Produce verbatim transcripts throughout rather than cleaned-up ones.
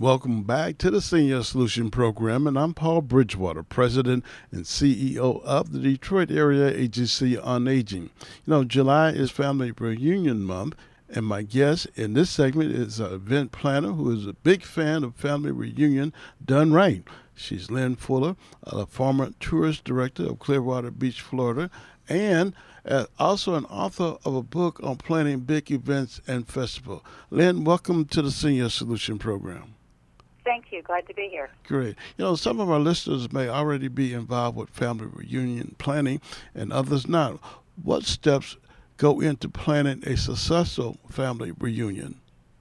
Welcome back to the Senior Solution Program, and I'm Paul Bridgewater, President and C E O of the Detroit Area Agency on Aging. You know, July is Family Reunion Month, and my guest in this segment is an event planner who is a big fan of family reunion done right. She's Lynn Fuller, a former tourist director of Clearwater Beach, Florida, and uh, also an author of a book on planning big events and festivals. Lynn, welcome to the Senior Solution Program. Thank you. Glad to be here. Great. You know, some of our listeners may already be involved with family reunion planning and others not. What steps go into planning a successful family reunion?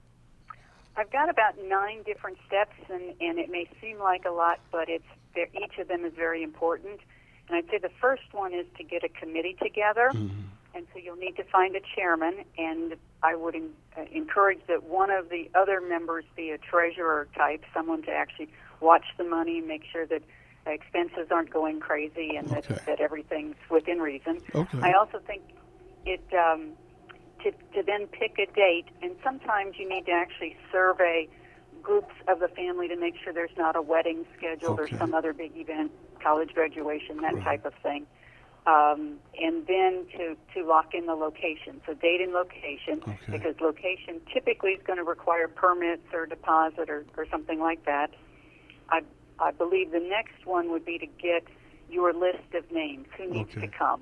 I've got about nine different steps, and, and it may seem like a lot, but it's each of them is very important. And I'd say the first one is to get a committee together. Mm-hmm. And so you'll need to find a chairman, and I would en- uh, encourage that one of the other members be a treasurer type, someone to actually watch the money, make sure that expenses aren't going crazy and okay. that, that everything's within reason. Okay. I also think it um, to, to then pick a date, and sometimes you need to actually survey groups of the family to make sure there's not a wedding scheduled okay. or some other big event, college graduation, that right. type of thing. Um, and then to, to lock in the location. So date and location, okay. because location typically is going to require permits or deposit or, or something like that. I, I believe the next one would be to get your list of names, who needs okay. to come.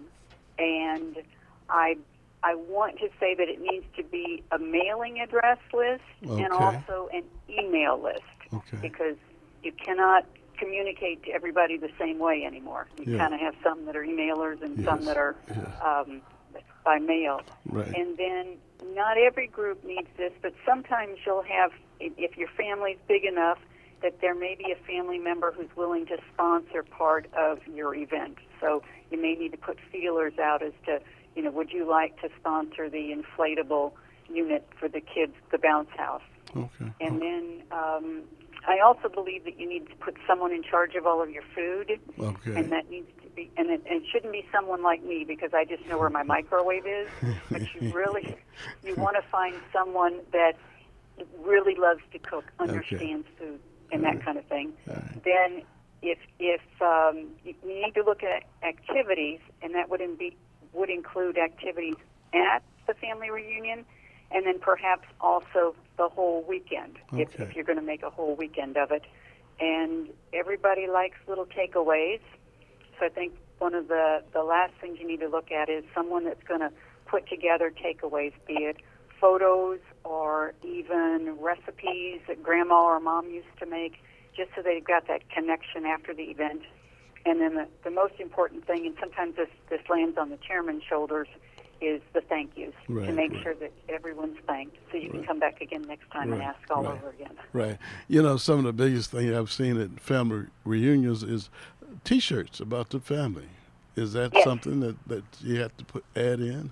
And I I want to say that it needs to be a mailing address list okay. and also an email list, okay. because you cannot communicate to everybody the same way anymore. You yeah. kind of have some that are emailers and yes. some that are yes. um, by mail. Right. And then not every group needs this, but sometimes you'll have, if your family's big enough, that there may be a family member who's willing to sponsor part of your event. So you may need to put feelers out as to, you know, would you like to sponsor the inflatable unit for the kids, the bounce house? Okay. And okay. then um, I also believe that you need to put someone in charge of all of your food, okay. and that needs to be, and it, and it shouldn't be someone like me because I just know where my microwave is. But you really, you want to find someone that really loves to cook, understands okay. food, and all that right. kind of thing. Right. Then, if if um, you need to look at activities, and that would be would include activities at the family reunion. And then perhaps also the whole weekend, okay. if, if you're going to make a whole weekend of it. And everybody likes little takeaways. So I think one of the, the last things you need to look at is someone that's going to put together takeaways, be it photos or even recipes that grandma or mom used to make, just so they've got that connection after the event. And then the, the most important thing, and sometimes this, this lands on the chairman's shoulders, is the thank yous, right, to make right. sure that everyone's thanked, so you right. can come back again next time right, and ask all right, over again. Right. You know, some of the biggest things I've seen at family reunions is T-shirts about the family. Is that yes. something that, that you have to put add in?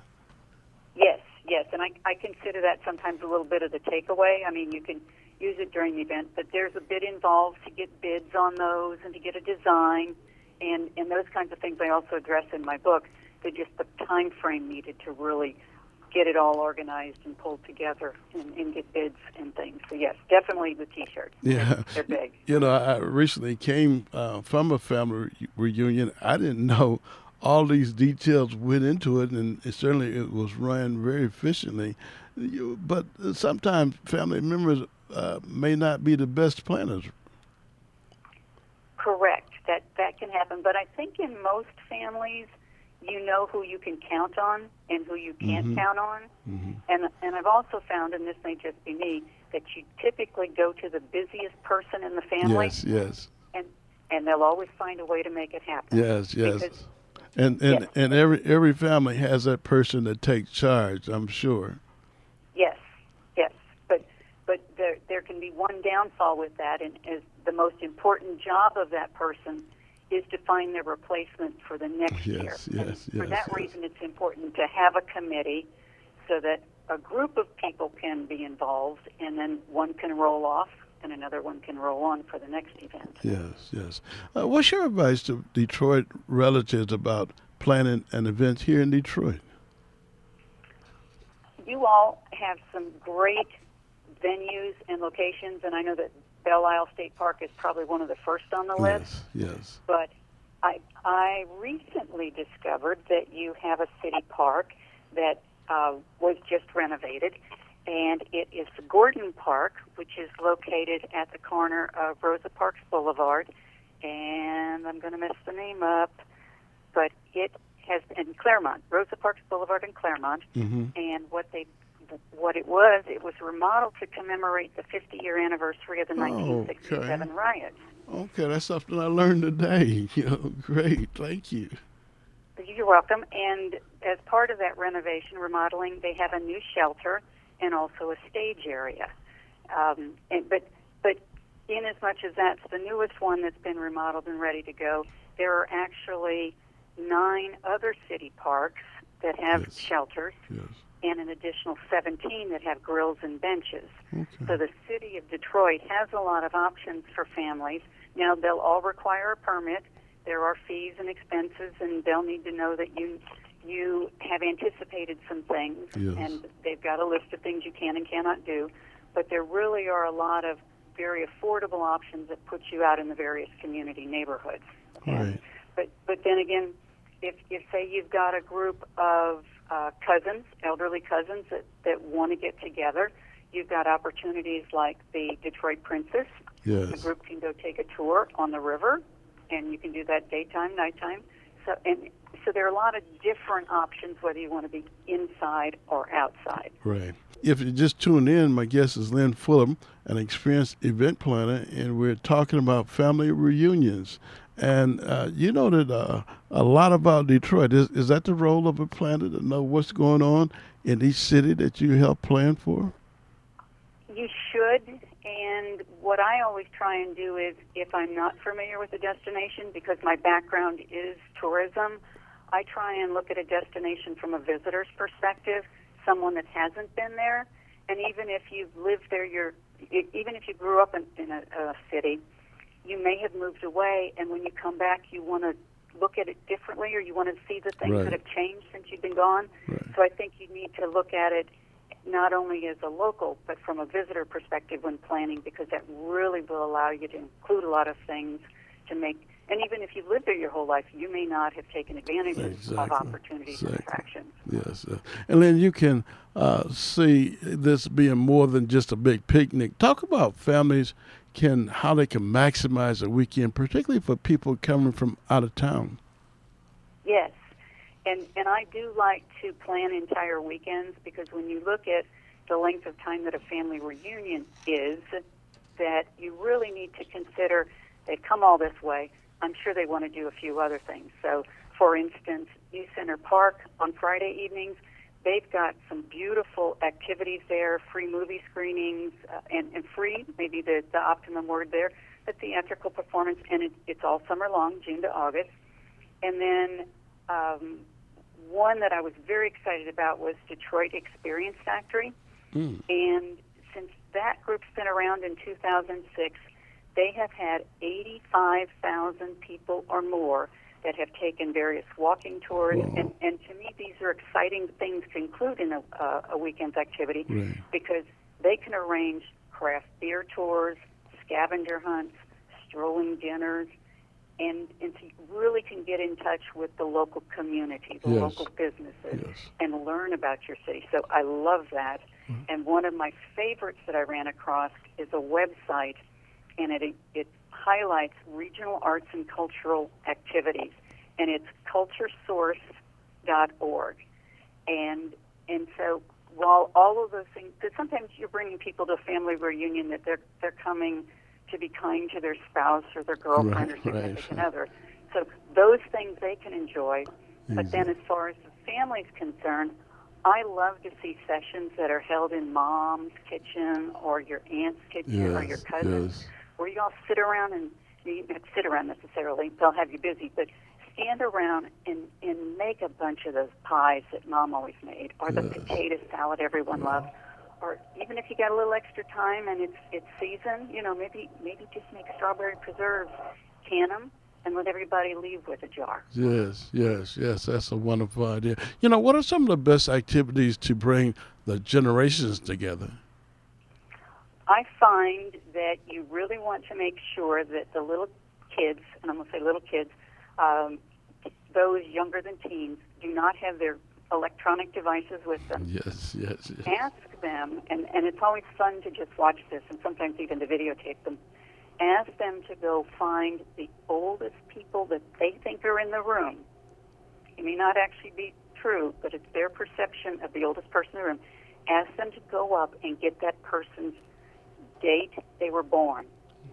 Yes, yes, and I, I consider that sometimes a little bit of the takeaway. I mean, you can use it during the event, but there's a bit involved to get bids on those and to get a design, and, and those kinds of things I also address in my book. They're just the time frame needed to really get it all organized and pulled together and, and get bids and things. So yes, definitely the T-shirts. Yeah, they're, they're big. You know, I recently came uh, from a family reunion. I didn't know all these details went into it, and it, certainly it was run very efficiently. You, but sometimes family members uh, may not be the best planners. Correct. That that can happen. But I think in most families, you know who you can count on and who you can't mm-hmm. count on. Mm-hmm. And and I've also found, and this may just be me, that you typically go to the busiest person in the family. Yes, yes. And and they'll always find a way to make it happen. Yes, yes. Because, and and, yes. and every every family has that person that takes charge, I'm sure. Yes, yes. But but there there can be one downfall with that, and is the most important job of that person is to find their replacement for the next yes, year. Yes, and yes, For that yes. reason, it's important to have a committee so that a group of people can be involved, and then one can roll off and another one can roll on for the next event. Yes, yes. Uh, what's your advice to Detroit relatives about planning an event here in Detroit? You all have some great venues and locations, and I know that Belle Isle State Park is probably one of the first on the list. Yes, yes. But I I recently discovered that you have a city park that uh, was just renovated, and it is the Gordon Park, which is located at the corner of Rosa Parks Boulevard, and I'm going to mess the name up, but it has in Claremont, Rosa Parks Boulevard in Claremont, Mm-hmm. and what they what it was, it was remodeled to commemorate the fifty-year anniversary of the nineteen sixty-seven okay. riots. Okay, that's something I learned today. You know, great, thank you. You're welcome. And as part of that renovation, remodeling, they have a new shelter and also a stage area. Um, and, but but in as much as that's the newest one that's been remodeled and ready to go, there are actually nine other city parks that have Yes. shelters, Yes. and an additional seventeen that have grills and benches. Okay. So the city of Detroit has a lot of options for families. Now, they'll all require a permit. There are fees and expenses, and they'll need to know that you you have anticipated some things, Yes. and they've got a list of things you can and cannot do. But there really are a lot of very affordable options that put you out in the various community neighborhoods. And- Right. But but then again, if if say you've got a group of uh, cousins, elderly cousins that, that want to get together, you've got opportunities like the Detroit Princess. The Yes. group can go take a tour on the river, and you can do that daytime, nighttime. So and so there are a lot of different options whether you want to be inside or outside. Right. If you just tuned in, my guest is Lynn Fulham, an experienced event planner, and we're talking about family reunions. And uh, you know that uh, a lot about Detroit. Is, is that the role of a planner, to know what's going on in each city that you help plan for? You should, and what I always try and do is, if I'm not familiar with a destination, because my background is tourism, I try and look at a destination from a visitor's perspective, someone that hasn't been there. And even if you've lived there, you're, even if you grew up in, in a, a city, you may have moved away, and when you come back, you want to look at it differently, or you want to see the things Right. that have changed since you've been gone. Right. So I think you need to look at it not only as a local, but from a visitor perspective when planning, because that really will allow you to include a lot of things to make, and even if you've lived there your whole life, you may not have taken advantage Exactly. of opportunities and Exactly. attractions. Yes. Uh, and then you can uh, see this being more than just a big picnic. Talk about families can how they can maximize a weekend, particularly for people coming from out of town. Yes, and and I do like to plan entire weekends, because when you look at the length of time that a family reunion is, that you really need to consider they've come all this way. I'm sure they want to do a few other things. So, for instance, New Center Park on Friday evenings, they've got some beautiful activities there, free movie screenings, uh, and, and free, maybe the, the optimum word there, a theatrical performance, and it, it's all summer long, June to August. And then um, one that I was very excited about was Detroit Experience Factory. Mm. And since that group's been around in two thousand six, they have had eighty-five thousand people or more that have taken various walking tours. Wow. And, and to me, these are exciting things to include in a, uh, a weekend's activity, Right. because they can arrange craft beer tours, scavenger hunts, strolling dinners, and, and so you really can get in touch with the local community, the Yes. local businesses, Yes. and learn about your city. So I love that. Mhm. And one of my favorites that I ran across is a website, and it it highlights regional arts and cultural activities, and it's culture source dot org. And and so while all of those things, because sometimes you're bringing people to a family reunion that they're they're coming to be kind to their spouse or their girlfriend Right, or right, significant right. other. So those things they can enjoy. But then Easy. as far as the family's concerned, I love to see sessions that are held in mom's kitchen or your aunt's kitchen or your Yes, cousin's, yes. where you all sit around, and you don't have to sit around necessarily, they'll have you busy, but stand around and, and make a bunch of those pies that mom always made, or the Yes. potato salad everyone loves. Or even if you got a little extra time and it's it's season, you know, maybe maybe just make strawberry preserves, can them, and let everybody leave with a jar. Yes, yes, yes. That's a wonderful idea. You know, what are some of the best activities to bring the generations together? I find that you really want to make sure that the little kids, and I'm going to say little kids, um, those younger than teens, do not have their electronic devices with them. Yes, yes, yes. Ask them, and, and it's always fun to just watch this, and sometimes even to videotape them. Ask them to go find the oldest people that they think are in the room. It may not actually be true, but it's their perception of the oldest person in the room. Ask them to go up and get that person's date they were born,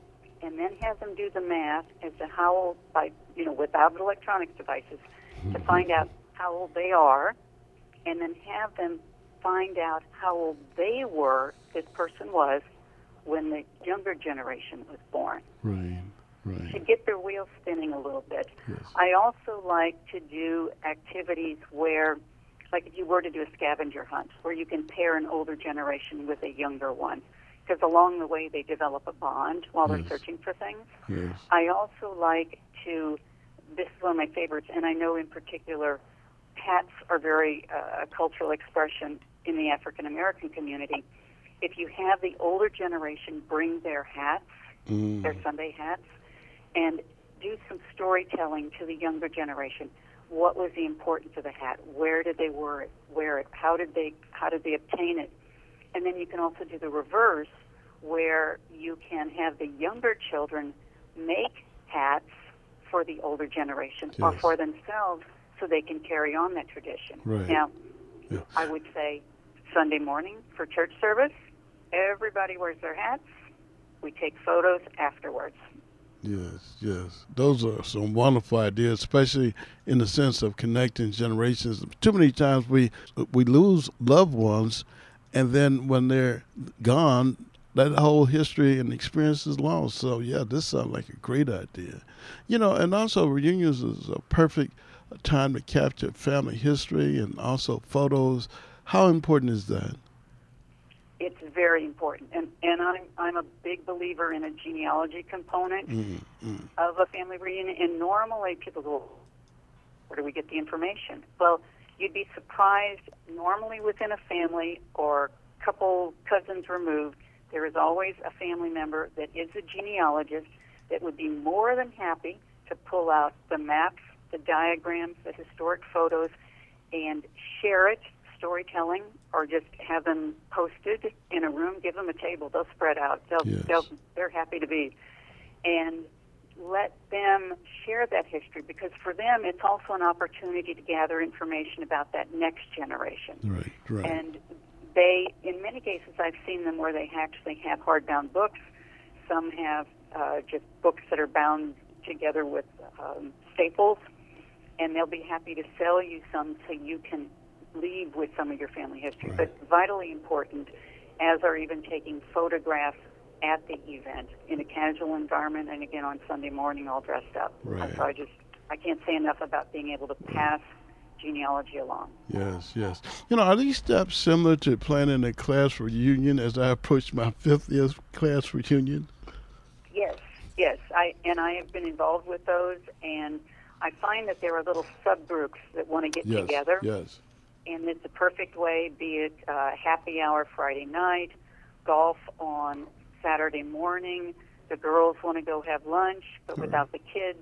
and then have them do the math as to how old, by you know, without electronic devices, to find out how old they are, and then have them find out how old they were, this person was, when the younger generation was born. Right, right. To get their wheels spinning a little bit. Yes. I also like to do activities where, like if you were to do a scavenger hunt, where you can pair an older generation with a younger one, because along the way they develop a bond while Yes. they're searching for things. Yes. I also like to, this is one of my favorites, and I know in particular hats are very uh, a cultural expression in the African American community. If you have the older generation bring their hats, Mm. their Sunday hats, and do some storytelling to the younger generation. What was the importance of the hat? Where did they wear it? Wear it? How did they how did they obtain it? And then you can also do the reverse, where you can have the younger children make hats for the older generation or Yes. for themselves, so they can carry on that tradition. Right. Now, Yeah. I would say Sunday morning for church service, everybody wears their hats. We take photos afterwards. Yes, yes. Those are some wonderful ideas, especially in the sense of connecting generations. Too many times we we lose loved ones, and then when they're gone, that whole history and experience is lost. So, yeah, this sounds like a great idea. You know, and also reunions is a perfect time to capture family history and also photos. How important is that? It's very important, and and I'm I'm a big believer in a genealogy component Mm, mm. of a family reunion. And normally people go, where do we get the information? Well, you'd be surprised. Normally within a family or couple cousins removed, there is always a family member that is a genealogist that would be more than happy to pull out the maps, the diagrams, the historic photos, and share it. Storytelling, or just have them posted in a room. Give them a table; they'll spread out. They'll, Yes. they'll they're happy to be, and let them share that history, because for them it's also an opportunity to gather information about that next generation. Right, right. And they, in many cases, I've seen them where they actually have hardbound books. Some have uh, just books that are bound together with um, staples, and they'll be happy to sell you some so you can leave with some of your family history. Right. But vitally important, as are even taking photographs at the event in a casual environment, and again on Sunday morning all dressed up. Right. So I just, I can't say enough about being able to pass genealogy along. Yes, yes. You know, are these steps similar to planning a class reunion as I approach my fiftieth class reunion? Yes, yes. I and I have been involved with those, and I find that there are little subgroups that want to get Yes, together. yes. And it's a perfect way, be it uh, happy hour Friday night, golf on Saturday morning. The girls want to go have lunch, but Sure. without the kids.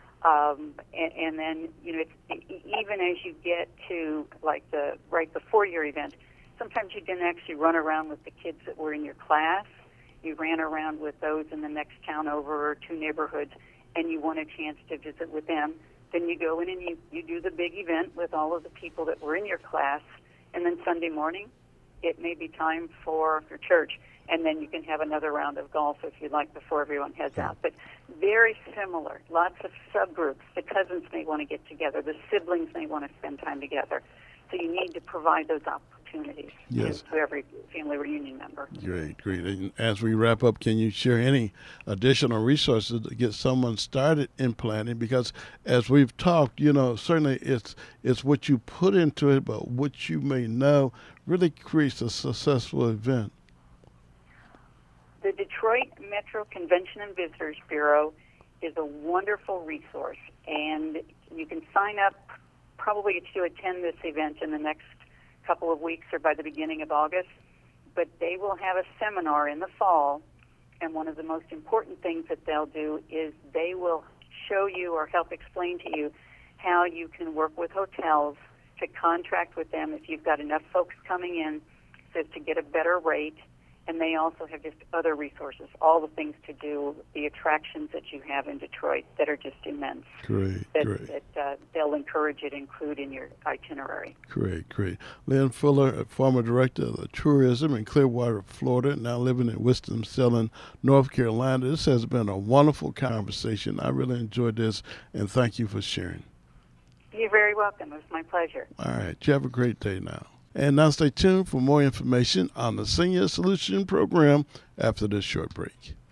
Um, and, and then, you know, it's, even as you get to, like, the right before your event, sometimes you didn't actually run around with the kids that were in your class. You ran around with those in the next town over or two neighborhoods, and you want a chance to visit with them. Then you go in and you, you do the big event with all of the people that were in your class, and then Sunday morning, it may be time for your church, and then you can have another round of golf if you'd like before everyone heads out. But very similar, lots of subgroups. The cousins may want to get together. The siblings may want to spend time together. So you need to provide those opportunities Yes. to, to every family reunion member. Great, great. And as we wrap up, can you share any additional resources to get someone started in planning? Because as we've talked, you know, certainly it's it's what you put into it, but what you may know really creates a successful event. The Detroit Metro Convention and Visitors Bureau is a wonderful resource, and you can sign up probably to attend this event in the next couple of weeks or by the beginning of August but they will have a seminar in the fall, and one of the most important things that they'll do is they will show you or help explain to you how you can work with hotels to contract with them if you've got enough folks coming in so to get a better rate. And they also have just other resources, all the things to do, the attractions that you have in Detroit that are just immense. Great, that, great. That uh, they'll encourage you to include in your itinerary. Great, great. Lynn Fuller, former director of the tourism in Clearwater, Florida, now living in Winston-Salem, North Carolina. This has been a wonderful conversation. I really enjoyed this, and thank you for sharing. You're very welcome. It was my pleasure. All right. You have a great day now. And now stay tuned for more information on the Senior Solution Program after this short break.